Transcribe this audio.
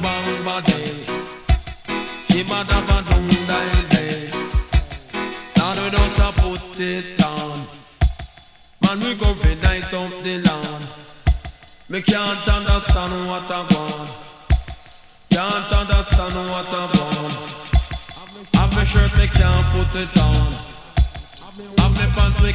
bang body. Shibba dabba dum die day. Lord, we don't so put it on. Man, we go for nice up the land. Me can't understand what I want. Can't understand what I want. Have me shirt, me can't put it on. Have me pants, me